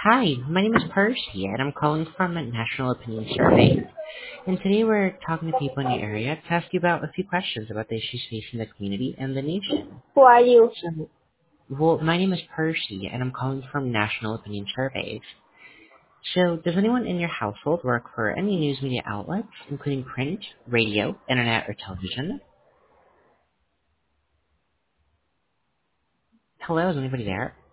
Hi, my name is Percy, and I'm calling from a National Opinion Survey. And today we're talking to people in the area to ask you about a few questions about the issues facing the community and the nation. Who are you? My name is Percy, and I'm calling from National Opinion Surveys. So, does anyone in your household work for any news media outlets, including print, radio, internet, or television? Hello, is anybody there?